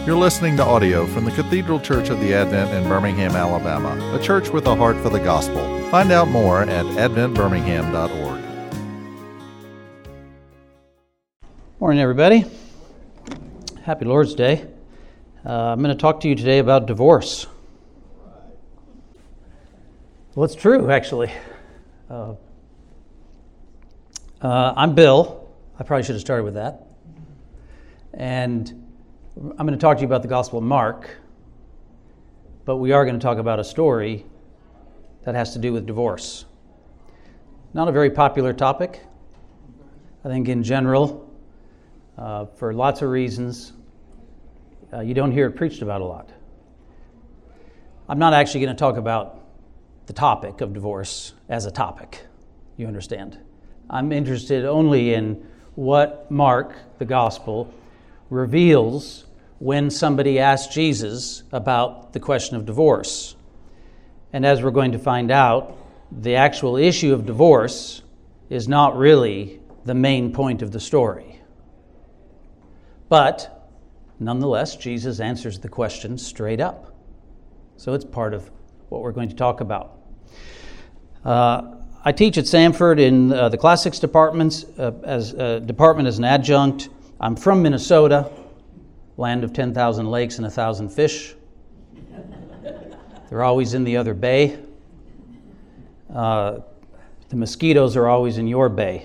You're listening to audio from the Cathedral Church of the Advent in Birmingham, Alabama, a church with a heart for the gospel. Find out more at adventbirmingham.org. Morning, everybody. Happy Lord's Day. I'm going to talk to you today about divorce. Well, it's true, actually. I'm Bill. I probably should have started with that. And I'm going to talk to you about the Gospel of Mark, but we are going to talk about a story that has to do with divorce. Not a very popular topic, I think, in general, for lots of reasons. You don't hear it preached about a lot. I'm not actually going to talk about the topic of divorce as a topic, you understand. I'm interested only in what Mark, the Gospel, reveals when somebody asks Jesus about the question of divorce. And as we're going to find out, the actual issue of divorce is not really the main point of the story. But nonetheless, Jesus answers the question straight up. So it's part of what we're going to talk about. I teach at Samford in the Classics department as an adjunct. I'm from Minnesota, land of 10,000 lakes and 1,000 fish. They're always in the other bay. The mosquitoes are always in your bay.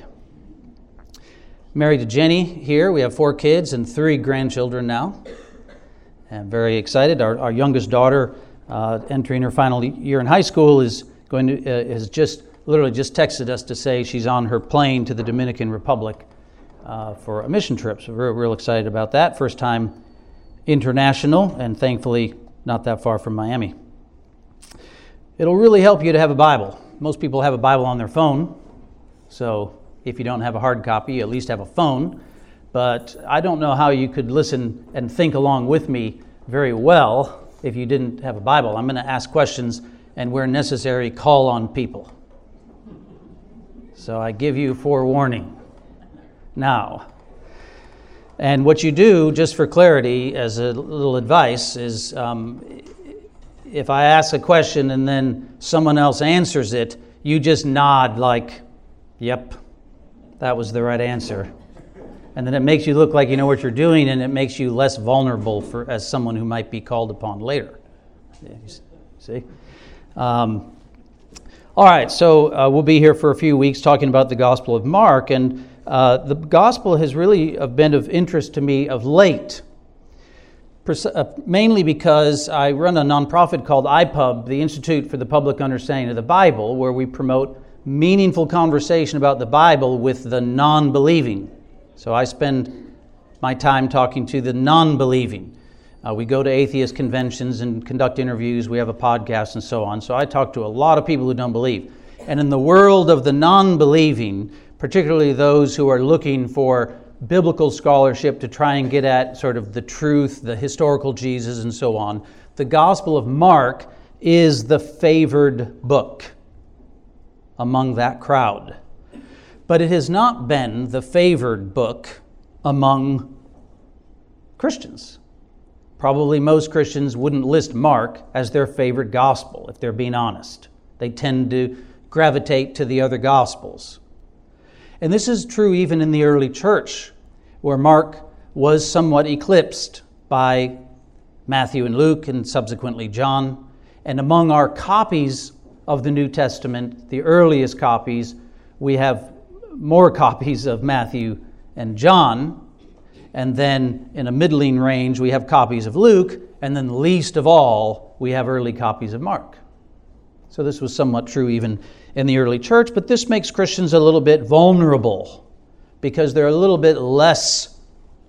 Married to Jenny here. We have 4 kids and 3 grandchildren now. And very excited. Our youngest daughter, entering her final year in high school, has just texted us to say she's on her plane to the Dominican Republic for a mission trip. So we're real excited about that. First time international, and thankfully not that far from Miami. It'll really help you to have a Bible. Most people have a Bible on their phone, so if you don't have a hard copy, you at least have a phone. But I don't know how you could listen and think along with me very well if you didn't have a Bible. I'm going to ask questions, and where necessary, call on people. So I give you forewarning now. And what you do, just for clarity, as a little advice, is if I ask a question and then someone else answers it, you just nod like, yep, that was the right answer. And then it makes you look like you know what you're doing, and it makes you less vulnerable as someone who might be called upon later. See? All right, so we'll be here for a few weeks talking about the Gospel of Mark, and the Gospel has really been of interest to me of late, mainly because I run a nonprofit called IPUB, the Institute for the Public Understanding of the Bible, where we promote meaningful conversation about the Bible with the non-believing. So I spend my time talking to the non-believing. We go to atheist conventions and conduct interviews. We have a podcast and so on. So I talk to a lot of people who don't believe. And in the world of the non-believing, particularly those who are looking for biblical scholarship to try and get at sort of the truth, the historical Jesus and so on, the Gospel of Mark is the favored book among that crowd. But it has not been the favored book among Christians. Probably most Christians wouldn't list Mark as their favorite gospel, if they're being honest. They tend to gravitate to the other gospels. And this is true even in the early church, where Mark was somewhat eclipsed by Matthew and Luke and subsequently John. And among our copies of the New Testament, the earliest copies, we have more copies of Matthew and John. And then in a middling range, we have copies of Luke. And then least of all, we have early copies of Mark. So this was somewhat true even in the early church, but this makes Christians a little bit vulnerable because they're a little bit less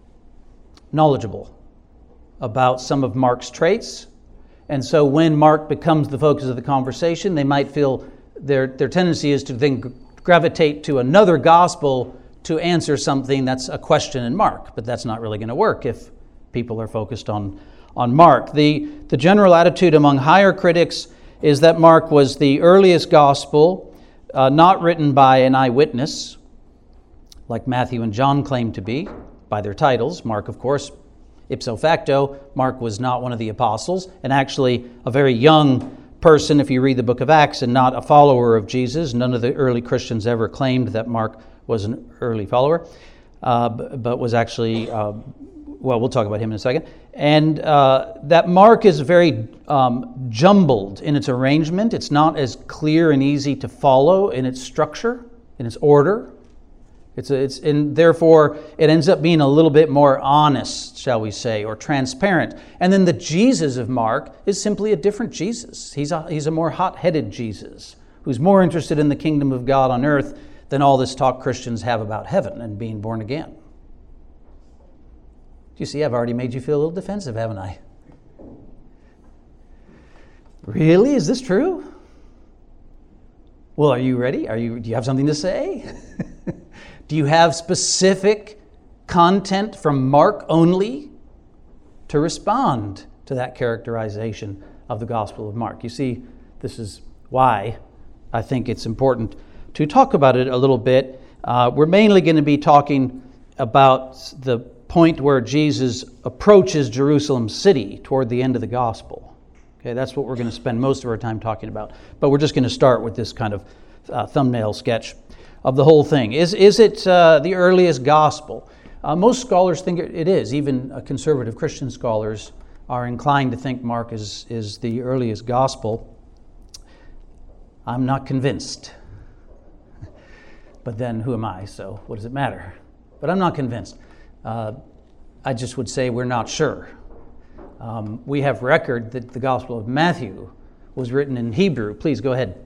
knowledgeable about some of Mark's traits. And so when Mark becomes the focus of the conversation, they might feel their tendency is to then gravitate to another gospel to answer something that's a question in Mark, but that's not really going to work if people are focused on Mark. The general attitude among higher critics is that Mark was the earliest gospel, not written by an eyewitness, like Matthew and John claim to be, by their titles. Mark, of course, Ipso facto, Mark was not one of the apostles, and actually a very young person if you read the book of Acts, and not a follower of Jesus. None of the early Christians ever claimed that Mark was an early follower, but was actually, we'll talk about him in a second. And that Mark is very jumbled in its arrangement. It's not as clear and easy to follow in its structure, in its order. And therefore, it ends up being a little bit more honest, shall we say, or transparent. And then the Jesus of Mark is simply a different Jesus. He's a more hot-headed Jesus, who's more interested in the kingdom of God on earth than all this talk Christians have about heaven and being born again. You see, I've already made you feel a little defensive, haven't I? Really? Is this true? Well, are you ready? Do you have something to say? Do you have specific content from Mark only to respond to that characterization of the Gospel of Mark? You see, this is why I think it's important to talk about it a little bit. We're mainly going to be talking about the point where Jesus approaches Jerusalem city toward the end of the Gospel. Okay, that's what we're going to spend most of our time talking about. But we're just going to start with this kind of thumbnail sketch of the whole thing. Is it the earliest gospel? Most scholars think it is. Even conservative Christian scholars are inclined to think Mark is the earliest gospel. I'm not convinced. But then who am I? So what does it matter? But I'm not convinced. I just would say we're not sure. We have record that the Gospel of Matthew was written in Hebrew. Please go ahead.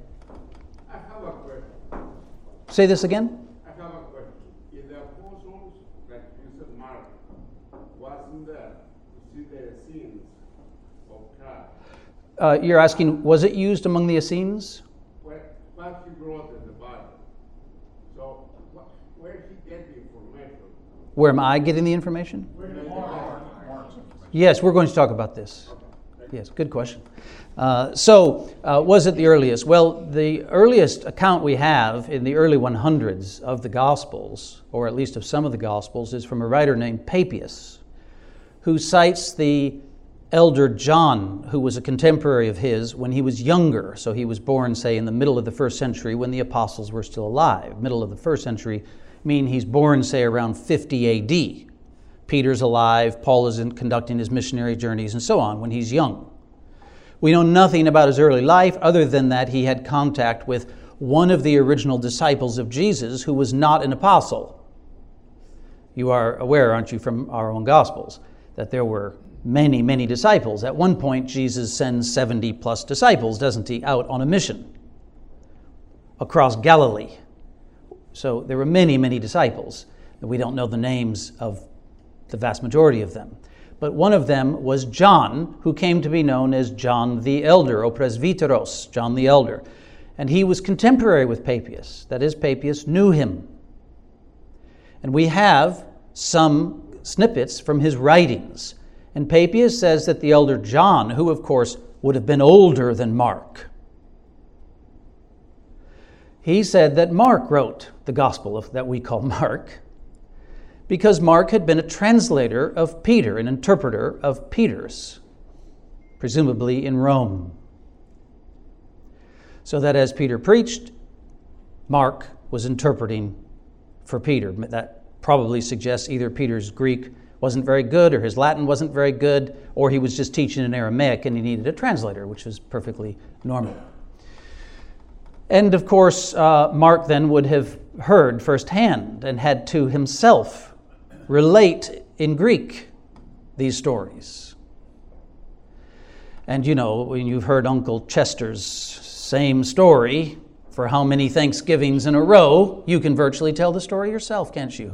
Say this again? I have a question. In the apostles, like you said, Mark, wasn't there to see the sins of Christ? You're asking, was it used among the Essenes? What he wrote in the Bible. So, where did he get the information? Where am I getting the information? Mark. Yes, we're going to talk about this. Yes, good question. Was it the earliest? Well, the earliest account we have in the early 100s of the Gospels, or at least of some of the Gospels, is from a writer named Papias, who cites the elder John, who was a contemporary of his when he was younger. So he was born, say, in the middle of the first century when the apostles were still alive. Middle of the first century mean he's born, say, around 50 A.D. Peter's alive, Paul is conducting his missionary journeys, and so on, when he's young. We know nothing about his early life other than that he had contact with one of the original disciples of Jesus who was not an apostle. You are aware, aren't you, from our own Gospels, that there were many, many disciples. At one point, Jesus sends 70 plus disciples, doesn't he, out on a mission across Galilee. So there were many, many disciples. We don't know the names of the vast majority of them. But one of them was John, who came to be known as John the Elder, o Presbyteros, John the Elder. And he was contemporary with Papias. That is, Papias knew him. And we have some snippets from his writings. And Papias says that the elder John, who of course would have been older than Mark, he said that Mark wrote the gospel that we call Mark, because Mark had been a translator of Peter, an interpreter of Peter's, presumably in Rome. So that as Peter preached, Mark was interpreting for Peter. That probably suggests either Peter's Greek wasn't very good, or his Latin wasn't very good, or he was just teaching in Aramaic and he needed a translator, which was perfectly normal. And of course, Mark then would have heard firsthand and had to himself relate in Greek these stories. And you know, when you've heard Uncle Chester's same story for how many Thanksgivings in a row, you can virtually tell the story yourself, can't you?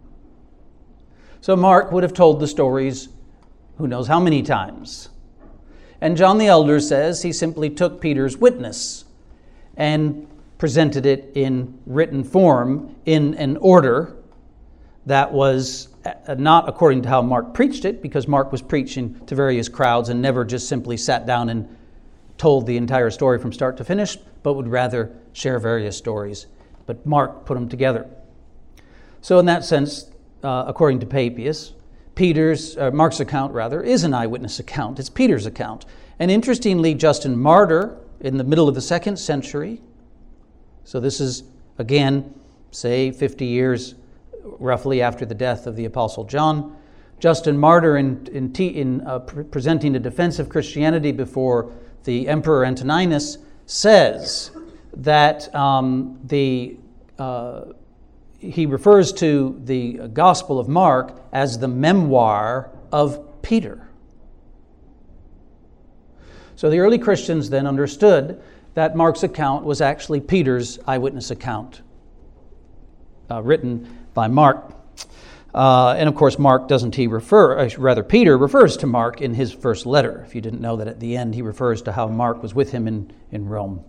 So Mark would have told the stories who knows how many times. And John the Elder says he simply took Peter's witness and presented it in written form in an order that was not according to how Mark preached it, because Mark was preaching to various crowds and never just simply sat down and told the entire story from start to finish, but would rather share various stories. But Mark put them together. So in that sense, according to Papias, Mark's account, is an eyewitness account. It's Peter's account. And interestingly, Justin Martyr, in the middle of the 2nd century, so this is, again, say 50 years roughly after the death of the Apostle John, Justin Martyr, in presenting a defense of Christianity before the Emperor Antoninus, says that he refers to the Gospel of Mark as the memoir of Peter. So the early Christians then understood that Mark's account was actually Peter's eyewitness account, written by Mark. And of course, Peter refers to Mark in his first letter. If you didn't know that, at the end he refers to how Mark was with him in Rome.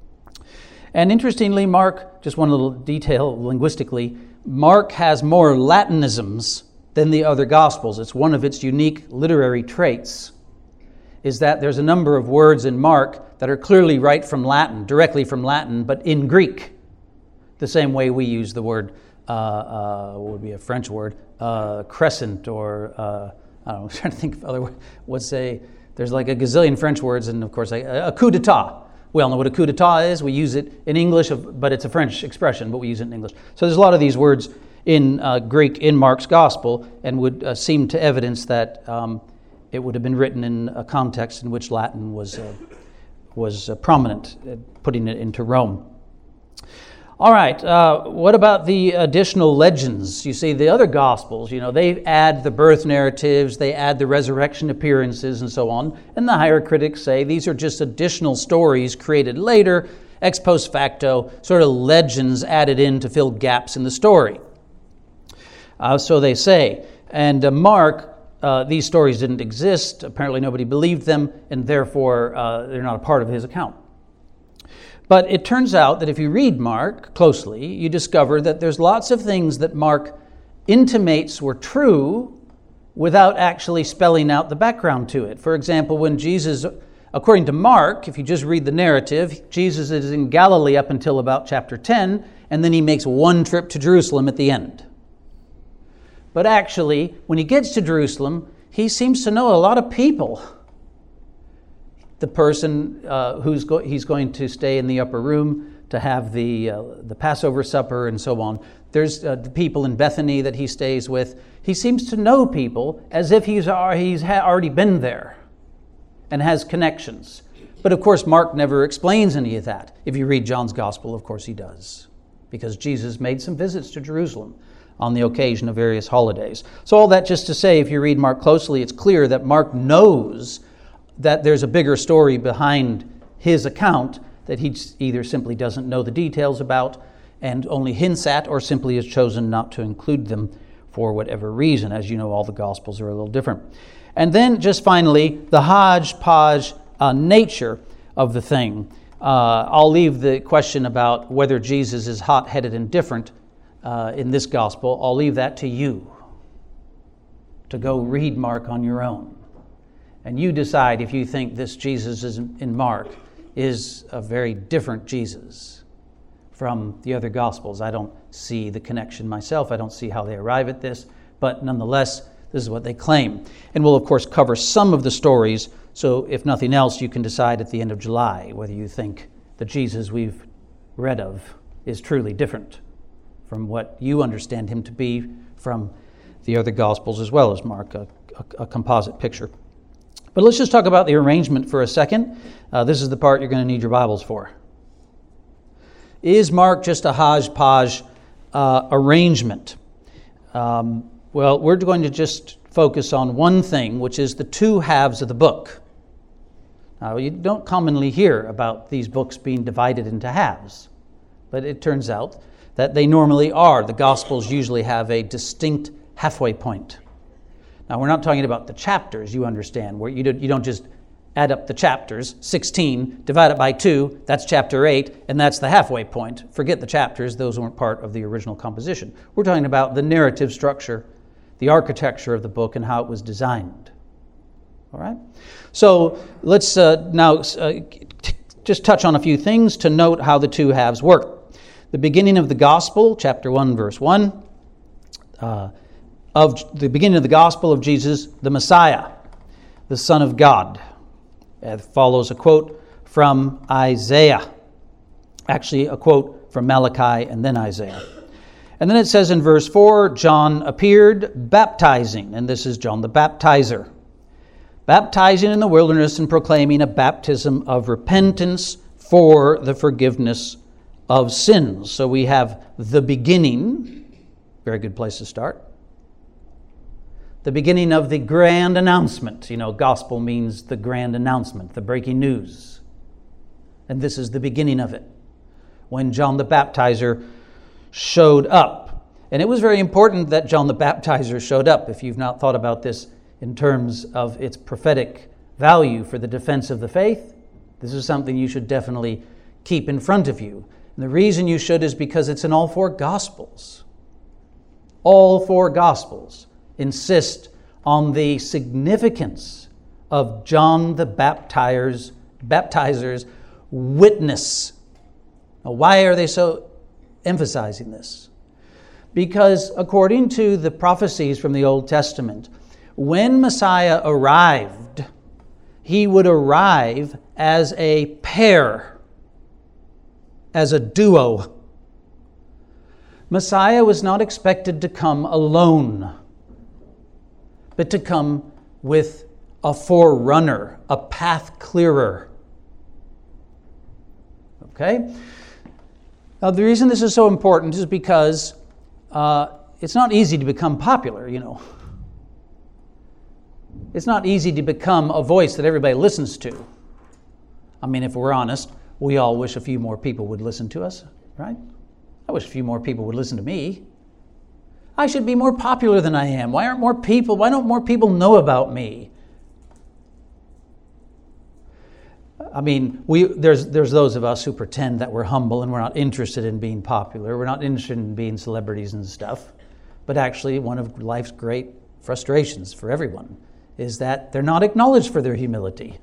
And interestingly, Mark, just one little detail linguistically, Mark has more Latinisms than the other Gospels. It's one of its unique literary traits, is that there's a number of words in Mark that are clearly directly from Latin, but in Greek. The same way we use the word, what would be a French word, crescent, or, I don't know, I'm trying to think of other words. There's like a gazillion French words, and of course, a coup d'etat. We all know what a coup d'etat is. We use it in English, but it's a French expression, but we use it in English. So there's a lot of these words in Greek in Mark's Gospel, and would seem to evidence that it would have been written in a context in which Latin was prominent, putting it into Rome. All right, what about the additional legends? You see, the other Gospels, they add the birth narratives, they add the resurrection appearances, and so on. And the higher critics say these are just additional stories created later, ex post facto, sort of legends added in to fill gaps in the story. So they say. And Mark, these stories didn't exist. Apparently nobody believed them, and therefore they're not a part of his account. But it turns out that if you read Mark closely, you discover that there's lots of things that Mark intimates were true without actually spelling out the background to it. For example, when Jesus, according to Mark, if you just read the narrative, Jesus is in Galilee up until about chapter 10, and then he makes one trip to Jerusalem at the end. But actually, when he gets to Jerusalem, he seems to know a lot of people. The person he's going to stay in the upper room to have the Passover supper and so on. There's the people in Bethany that he stays with. He seems to know people as if he's already been there and has connections. But of course, Mark never explains any of that. If you read John's Gospel, of course he does, because Jesus made some visits to Jerusalem on the occasion of various holidays. So all that just to say, if you read Mark closely, it's clear that Mark knows that there's a bigger story behind his account that he either simply doesn't know the details about and only hints at, or simply has chosen not to include them for whatever reason. As you know, all the Gospels are a little different. And then just finally, the hodgepodge nature of the thing. I'll leave the question about whether Jesus is hot-headed and different in this Gospel. I'll leave that to you to go read Mark on your own. And you decide if you think this Jesus in Mark is a very different Jesus from the other Gospels. I don't see the connection myself. I don't see how they arrive at this. But nonetheless, this is what they claim. And we'll, of course, cover some of the stories. So if nothing else, you can decide at the end of July whether you think the Jesus we've read of is truly different from what you understand him to be from the other Gospels as well as Mark, a composite picture. But let's just talk about the arrangement for a second. This is the part you're going to need your Bibles for. Is Mark just a hodgepodge arrangement? Well, we're going to just focus on one thing, which is the two halves of the book. Now, you don't commonly hear about these books being divided into halves, but it turns out that they normally are. The Gospels usually have a distinct halfway point. Now, we're not talking about the chapters, you understand, where you don't just add up the chapters, 16, divide it by 2, that's chapter 8, and that's the halfway point. Forget the chapters, those weren't part of the original composition. We're talking about the narrative structure, the architecture of the book, and how it was designed. All right? So let's now just touch on a few things to note how the two halves work. The beginning of the Gospel, chapter 1, verse 1, of the beginning of the gospel of Jesus, the Messiah, the Son of God. It follows a quote from Isaiah. Actually, a quote from Malachi and then Isaiah. And then it says in verse 4, John appeared baptizing, and this is John the Baptizer, baptizing in the wilderness and proclaiming a baptism of repentance for the forgiveness of sins. So we have the beginning, very good place to start. The beginning of the grand announcement. You know, gospel means the grand announcement, the breaking news. And this is the beginning of it, when John the Baptizer showed up. And it was very important that John the Baptizer showed up. If you've not thought about this in terms of its prophetic value for the defense of the faith, this is something you should definitely keep in front of you. And the reason you should is because it's in all four Gospels. All four Gospels insist on the significance of John the Baptizer's witness. Now, why are they so emphasizing this? Because according to the prophecies from the Old Testament, when Messiah arrived, he would arrive as a pair, as a duo. Messiah was not expected to come alone, but to come with a forerunner, a path clearer. Okay? Now, the reason this is so important is because it's not easy to become popular, you know. It's not easy to become a voice that everybody listens to. I mean, if we're honest, we all wish a few more people would listen to us, right? I wish a few more people would listen to me. I should be more popular than I am. Why don't more people know about me? I mean, there's those of us who pretend that we're humble and we're not interested in being popular. We're not interested in being celebrities and stuff. But actually, one of life's great frustrations for everyone is that they're not acknowledged for their humility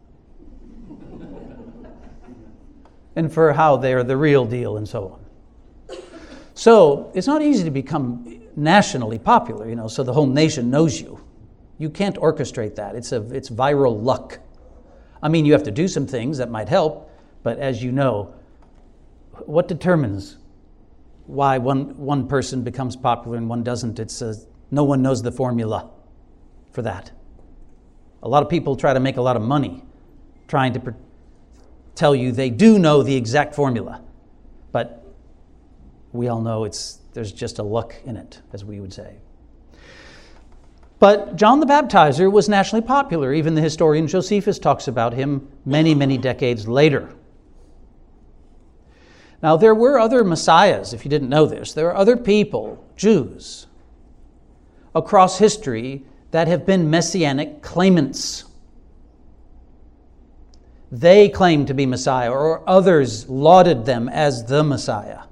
and for how they're the real deal and so on. So it's not easy to become nationally popular, you know, so the whole nation knows you. You can't orchestrate that. It's viral luck. I mean, you have to do some things that might help, but as you know, what determines why one person becomes popular and one doesn't? No one knows the formula for that. A lot of people try to make a lot of money trying to tell you they do know the exact formula, but we all know there's just a luck in it, as we would say. But John the Baptizer was nationally popular. Even the historian Josephus talks about him many, many decades later. Now, there were other messiahs, if you didn't know this. There are other people, Jews, across history that have been messianic claimants. They claimed to be Messiah, or others lauded them as the Messiah.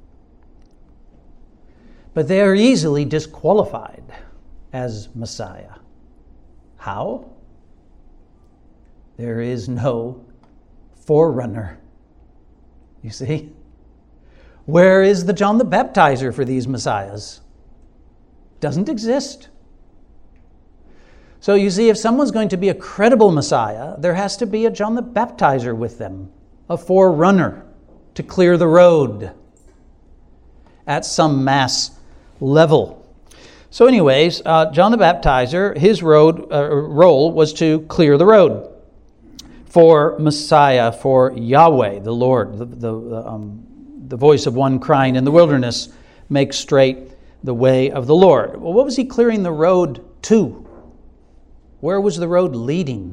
But they are easily disqualified as Messiah. How? There is no forerunner. You see? Where is the John the Baptizer for these messiahs? Doesn't exist. So you see, if someone's going to be a credible Messiah, there has to be a John the Baptizer with them, a forerunner to clear the road at some mass level. So anyways, John the Baptizer, his role was to clear the road for Messiah, for Yahweh, the Lord, the voice of one crying in the wilderness, make straight the way of the Lord. Well, what was he clearing the road to? Where was the road leading?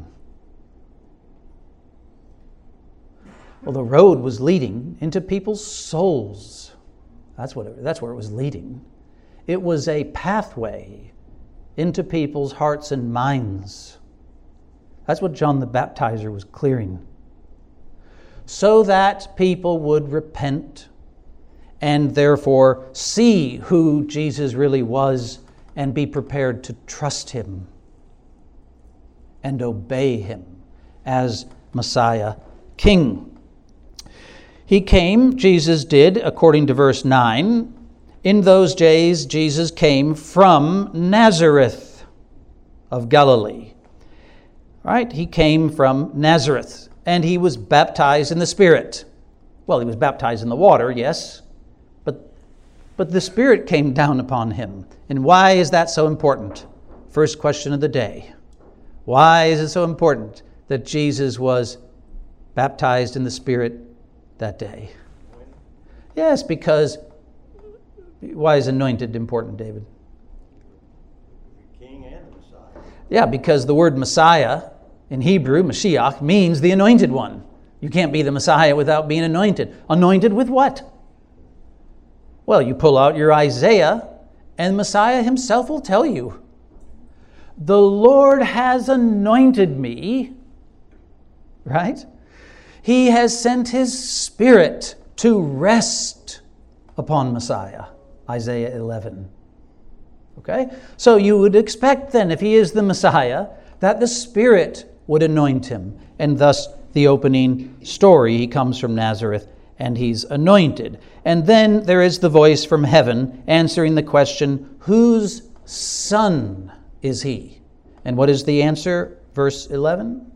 Well, the road was leading into people's souls. That's where it was leading. It was a pathway into people's hearts and minds. That's what John the Baptizer was clearing. So that people would repent and therefore see who Jesus really was and be prepared to trust him and obey him as Messiah King. He came, Jesus did, according to verse 9, In those days, Jesus came from Nazareth of Galilee. Right? He came from Nazareth, and he was baptized in the Spirit. Well, he was baptized in the water, yes, but the Spirit came down upon him. And why is that so important? First question of the day. Why is it so important that Jesus was baptized in the Spirit that day? Yes, because why is anointed important, David? The King and the Messiah. Yeah, because the word Messiah in Hebrew, Mashiach, means the anointed one. You can't be the Messiah without being anointed. Anointed with what? Well, you pull out your Isaiah, and Messiah himself will tell you, the Lord has anointed me, right? He has sent his Spirit to rest upon Messiah, Isaiah 11. Okay? So you would expect then, if he is the Messiah, that the Spirit would anoint him. And thus, the opening story, he comes from Nazareth and he's anointed. And then there is the voice from heaven answering the question, whose son is he? And what is the answer? Verse 11.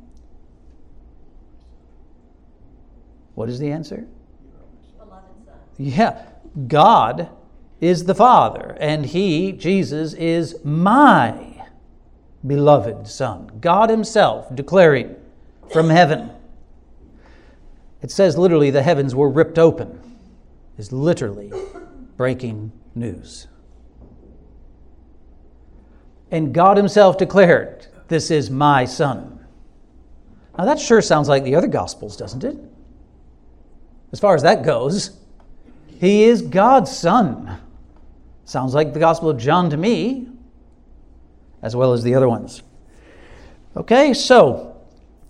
What is the answer? Beloved son. Yeah, God is the Father, and he, Jesus, is my beloved Son. God himself declaring from heaven. It says literally the heavens were ripped open. Is literally breaking news. And God himself declared, this is my Son. Now that sure sounds like the other Gospels, doesn't it? As far as that goes, he is God's Son. Sounds like the Gospel of John to me, as well as the other ones. Okay, so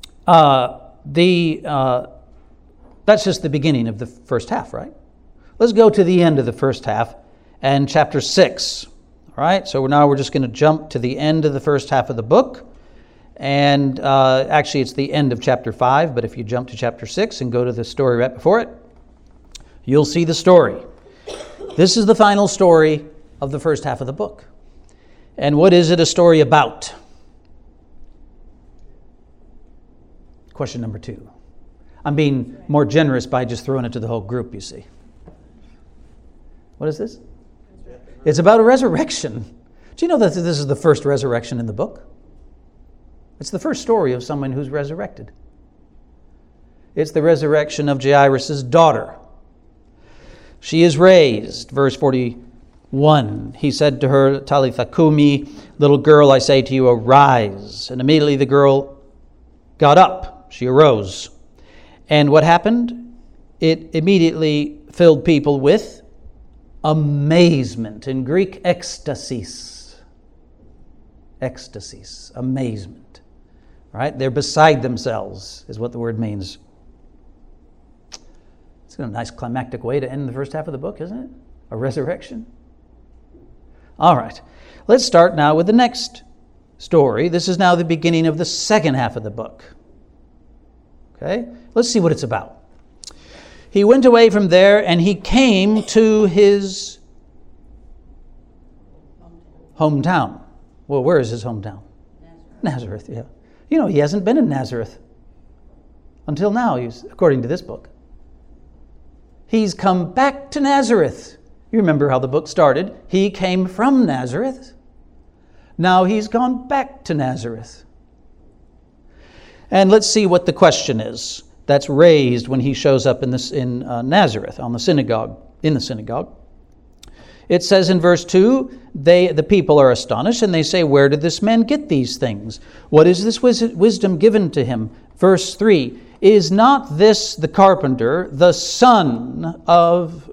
that's just the beginning of the first half, right? Let's go to the end of the first half and chapter 6. All right, so now we're just going to jump to the end of the first half of the book. And actually, it's the end of chapter 5, but if you jump to chapter 6 and go to the story right before it, you'll see the story. This is the final story of the first half of the book. And what is it a story about? Question number 2. I'm being more generous by just throwing it to the whole group, you see. What is this? It's about a resurrection. Do you know that this is the first resurrection in the book? It's the first story of someone who's resurrected. It's the resurrection of Jairus' daughter. She is raised, verse 41. He said to her, Talitha Kumi, little girl, I say to you, arise. And immediately the girl got up. She arose. And what happened? It immediately filled people with amazement. In Greek, ecstasis. Ecstasis, amazement. Right? They're beside themselves, is what the word means. It's a nice climactic way to end the first half of the book, isn't it? A resurrection. All right. Let's start now with the next story. This is now the beginning of the second half of the book. Okay? Let's see what it's about. He went away from there and he came to his hometown. Well, where is his hometown? Nazareth, yeah. You know, he hasn't been in Nazareth until now, according to this book. He's come back to Nazareth. You remember how the book started. He came from Nazareth. Now he's gone back to Nazareth. And let's see what the question is that's raised when he shows up in Nazareth, in the synagogue. It says in verse 2, the people are astonished and they say, where did this man get these things? What is this wisdom given to him? Verse 3, is not this the carpenter, the son of...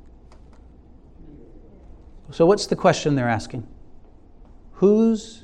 So what's the question they're asking? Whose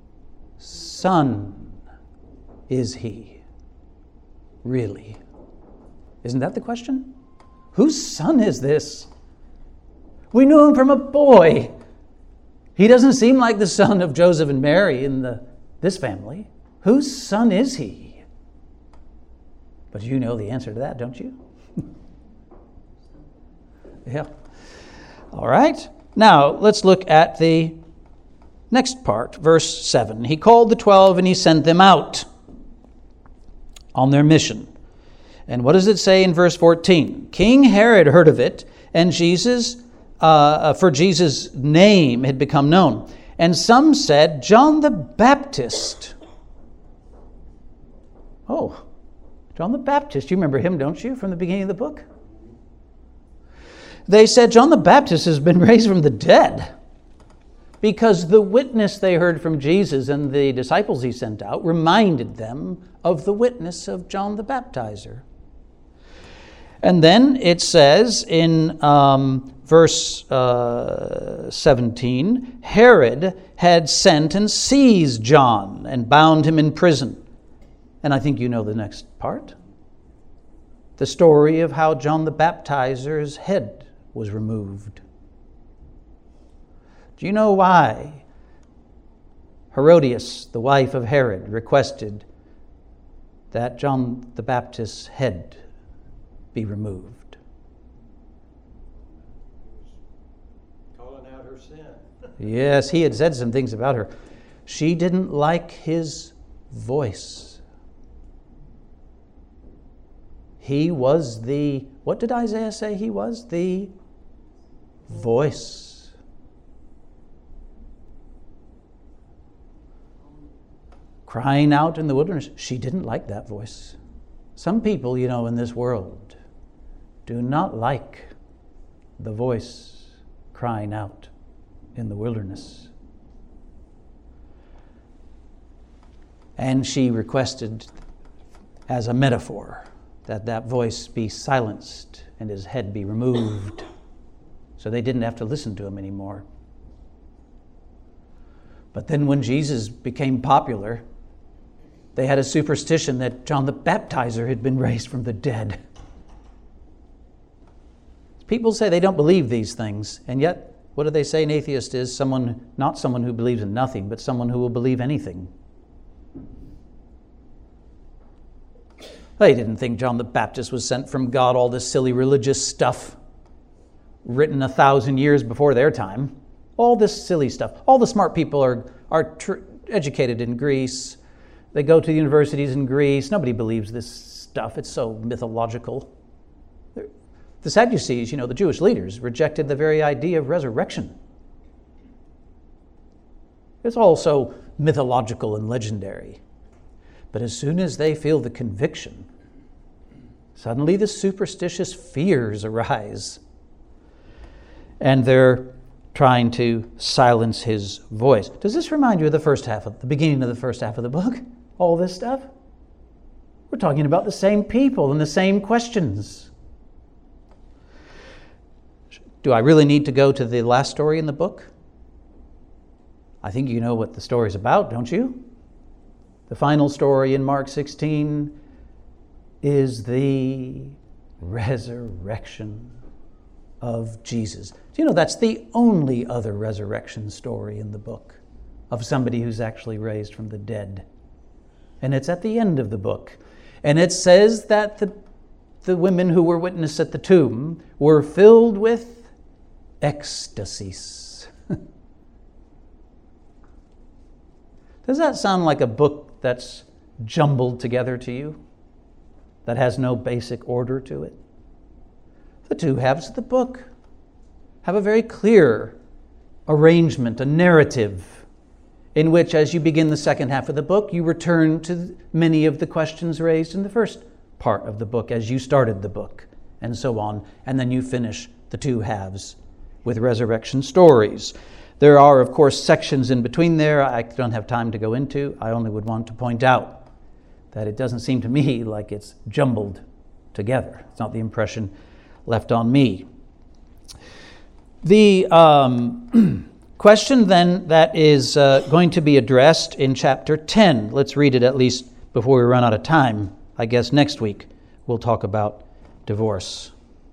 son is he? Really? Isn't that the question? Whose son is this? We knew him from a boy. He doesn't seem like the son of Joseph and Mary in this family. Whose son is he? But you know the answer to that, don't you? Yeah. All right. Now, let's look at the next part, verse 7. He called the 12 and he sent them out on their mission. And what does it say in verse 14? King Herod heard of it, and for Jesus' name had become known. And some said, John the Baptist. Oh, John the Baptist. You remember him, don't you, from the beginning of the book? They said, John the Baptist has been raised from the dead. Because the witness they heard from Jesus and the disciples he sent out reminded them of the witness of John the Baptizer. And then it says in verse 17, Herod had sent and seized John and bound him in prison. And I think you know the next part. The story of how John the Baptizer's head was removed. Do you know why Herodias, the wife of Herod, requested that John the Baptist's head be removed? Calling out her sin. Yes, he had said some things about her. She didn't like his voice. He was what did Isaiah say he was? The voice. Crying out in the wilderness. She didn't like that voice. Some people, in this world do not like the voice crying out in the wilderness. And she requested, as a metaphor, that voice be silenced and his head be removed so they didn't have to listen to him anymore. But then when Jesus became popular, they had a superstition that John the Baptizer had been raised from the dead. People say they don't believe these things, and yet, what do they say an atheist is? Not someone who believes in nothing, but someone who will believe anything. They didn't think John the Baptist was sent from God, all this silly religious stuff written 1,000 years before their time. All this silly stuff. All the smart people are educated in Greece. They go to the universities in Greece. Nobody believes this stuff. It's so mythological. The Sadducees, the Jewish leaders, rejected the very idea of resurrection. It's all so mythological and legendary. But as soon as they feel the conviction, suddenly the superstitious fears arise. And they're trying to silence his voice. Does this remind you of the beginning of the first half of the book? All this stuff? We're talking about the same people and the same questions. Do I really need to go to the last story in the book? I think you know what the story's about, don't you? The final story in Mark 16 is the resurrection of Jesus. Do you know that's the only other resurrection story in the book of somebody who's actually raised from the dead? And it's at the end of the book. And it says that the women who were witness at the tomb were filled with ecstasies. Does that sound like a book that's jumbled together to you? That has no basic order to it? The two halves of the book have a very clear arrangement, a narrative, in which, as you begin the second half of the book, you return to many of the questions raised in the first part of the book as you started the book, and so on. And then you finish the two halves with resurrection stories. There are, of course, sections in between there I don't have time to go into. I only would want to point out that it doesn't seem to me like it's jumbled together. It's not the impression left on me. The question then that is going to be addressed in chapter 10. Let's read it at least before we run out of time. I guess next week we'll talk about divorce.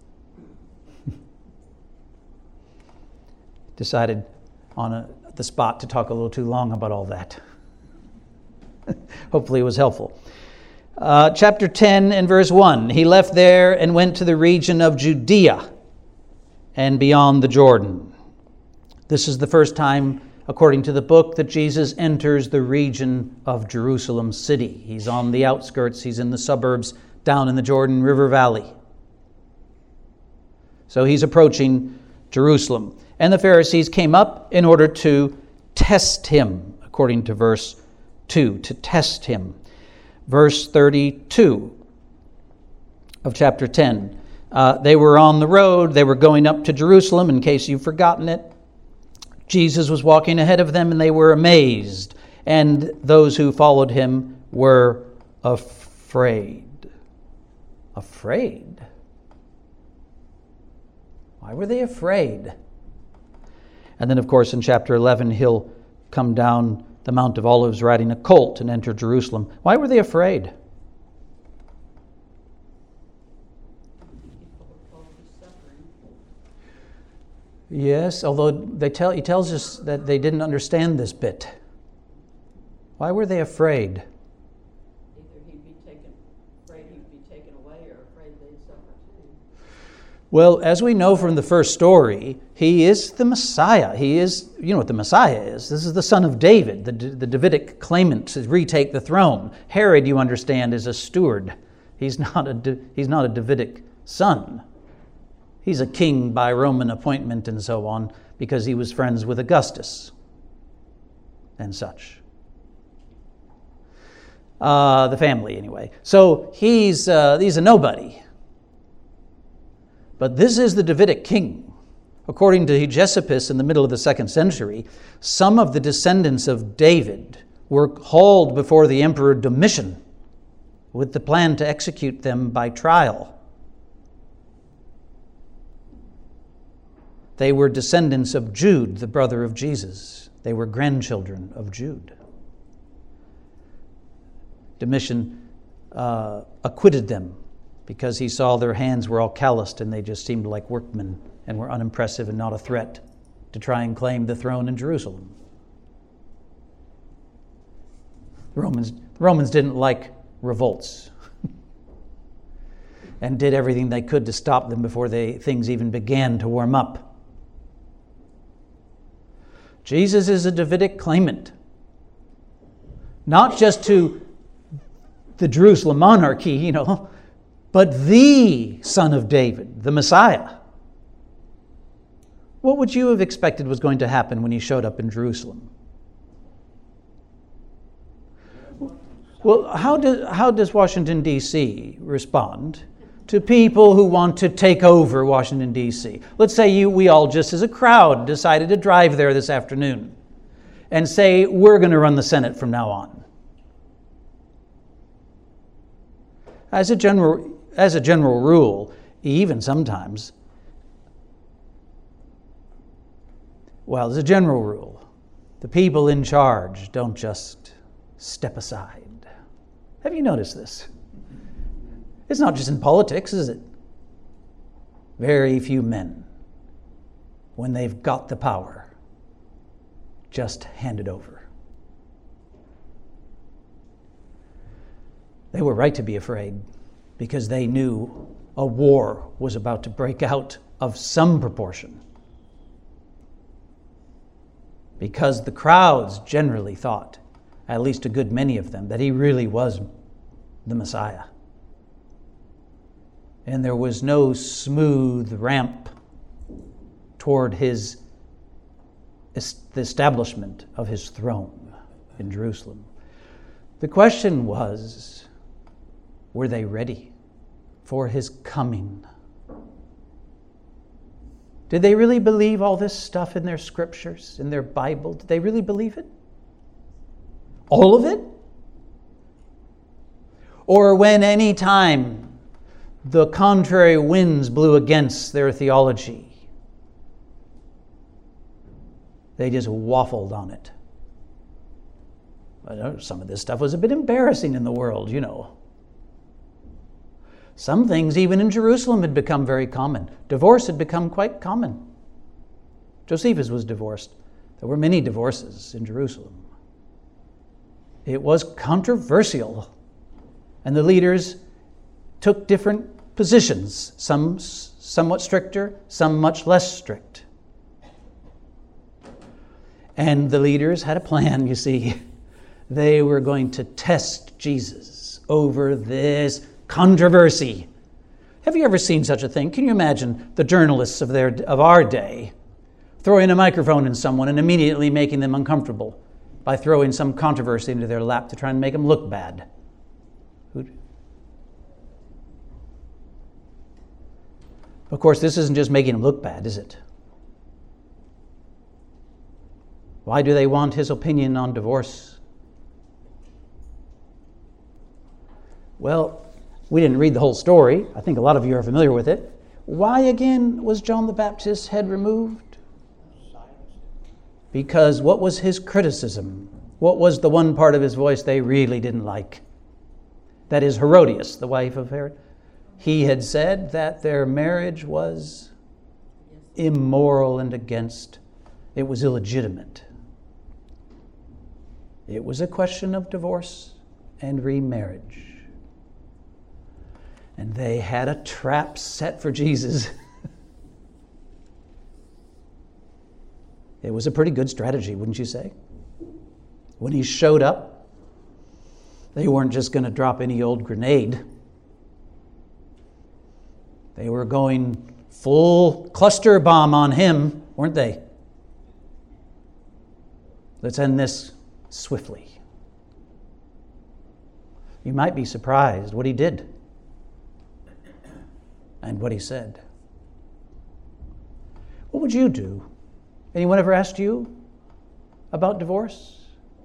Decided on the spot to talk a little too long about all that. Hopefully it was helpful. Chapter 10 and verse 1. He left there and went to the region of Judea and beyond the Jordan. This is the first time, according to the book, that Jesus enters the region of Jerusalem city. He's on the outskirts, he's in the suburbs, down in the Jordan River Valley. So he's approaching Jerusalem. And the Pharisees came up in order to test him, according to verse 2, to test him. Verse 32 of chapter 10. They were on the road, they were going up to Jerusalem, in case you've forgotten it. Jesus was walking ahead of them, and they were amazed. And those who followed him were afraid. Afraid? Why were they afraid? And then, of course, in chapter 11, he'll come down the Mount of Olives riding a colt and enter Jerusalem. Why were they afraid? Yes, although he tells us that they didn't understand this bit. Why were they afraid? Either afraid he'd be taken away, or afraid they'd suffer too. Well, as we know from the first story, he is the Messiah. He is, you know what the Messiah is. This is the son of David, the Davidic claimant to retake the throne. Herod, you understand, is a steward. He's not a Davidic son. He's a king by Roman appointment and so on, because he was friends with Augustus and such. The family, anyway. So he's a nobody. But this is the Davidic king. According to Hegesippus in the middle of the 2nd century, some of the descendants of David were hauled before the Emperor Domitian with the plan to execute them by trial. They were descendants of Jude, the brother of Jesus. They were grandchildren of Jude. Domitian acquitted them because he saw their hands were all calloused and they just seemed like workmen and were unimpressive and not a threat to try and claim the throne in Jerusalem. The Romans didn't like revolts and did everything they could to stop them before things even began to warm up. Jesus is a Davidic claimant, not just to the Jerusalem monarchy, but the Son of David, the Messiah. What would you have expected was going to happen when he showed up in Jerusalem? Well, how does Washington, D.C. respond to people who want to take over Washington, D.C.? Let's say we all just as a crowd decided to drive there this afternoon and say, we're going to run the Senate from now on. As a general rule, even sometimes, as a general rule, the people in charge don't just step aside. Have you noticed this? It's not just in politics, is it? Very few men, when they've got the power, just hand it over. They were right to be afraid because they knew a war was about to break out of some proportion. Because the crowds generally thought, at least a good many of them, that he really was the Messiah. And there was no smooth ramp toward the establishment of his throne in Jerusalem. The question was, were they ready for his coming? Did they really believe all this stuff in their scriptures, in their Bible? Did they really believe it? All of it? Or when any time the contrary winds blew against their theology, they just waffled on it? Some of this stuff was a bit embarrassing in the world, Some things, even in Jerusalem, had become very common. Divorce had become quite common. Josephus was divorced. There were many divorces in Jerusalem. It was controversial, and the leaders took different positions, some somewhat stricter, some much less strict. And the leaders had a plan, you see. They were going to test Jesus over this controversy. Have you ever seen such a thing? Can you imagine the journalists of our day throwing a microphone in someone and immediately making them uncomfortable by throwing some controversy into their lap to try and make them look bad? Of course, this isn't just making him look bad, is it? Why do they want his opinion on divorce? Well, we didn't read the whole story. I think a lot of you are familiar with it. Why again was John the Baptist's head removed? Because what was his criticism? What was the one part of his voice they really didn't like? That is Herodias, the wife of Herod. He had said that their marriage was immoral and it was illegitimate. It was a question of divorce and remarriage. And they had a trap set for Jesus. It was a pretty good strategy, wouldn't you say? When he showed up, they weren't just going to drop any old grenade. They were going full cluster bomb on him, weren't they? Let's end this swiftly. You might be surprised what he did and what he said. What would you do? Anyone ever asked you about divorce?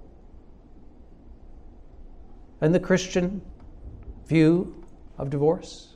And the Christian view of divorce?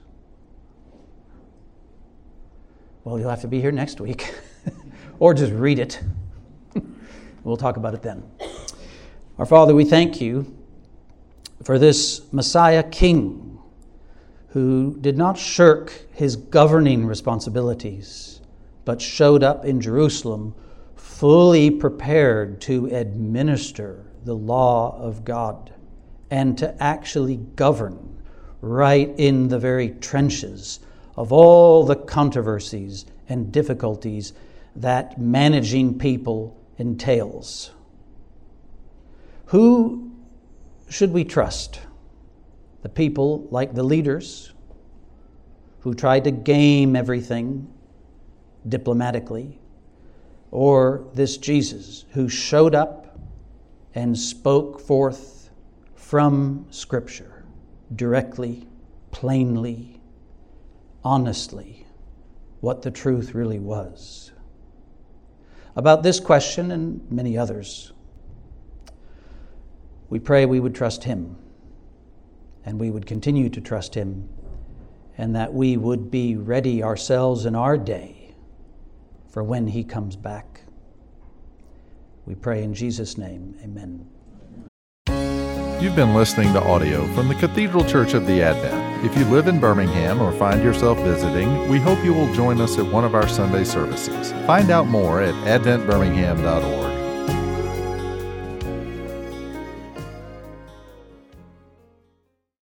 Well, you'll have to be here next week. Or just read it. We'll talk about it then. Our Father, we thank you for this Messiah King who did not shirk his governing responsibilities, but showed up in Jerusalem fully prepared to administer the law of God and to actually govern right in the very trenches of all the controversies and difficulties that managing people entails. Who should we trust? The people like the leaders who tried to game everything diplomatically, or this Jesus who showed up and spoke forth from Scripture directly, plainly, honestly, what the truth really was. About this question and many others, we pray we would trust him, and we would continue to trust him, and that we would be ready ourselves in our day for when he comes back. We pray in Jesus' name, amen. You've been listening to audio from the Cathedral Church of the Advent. If you live in Birmingham or find yourself visiting, we hope you will join us at one of our Sunday services. Find out more at adventbirmingham.org.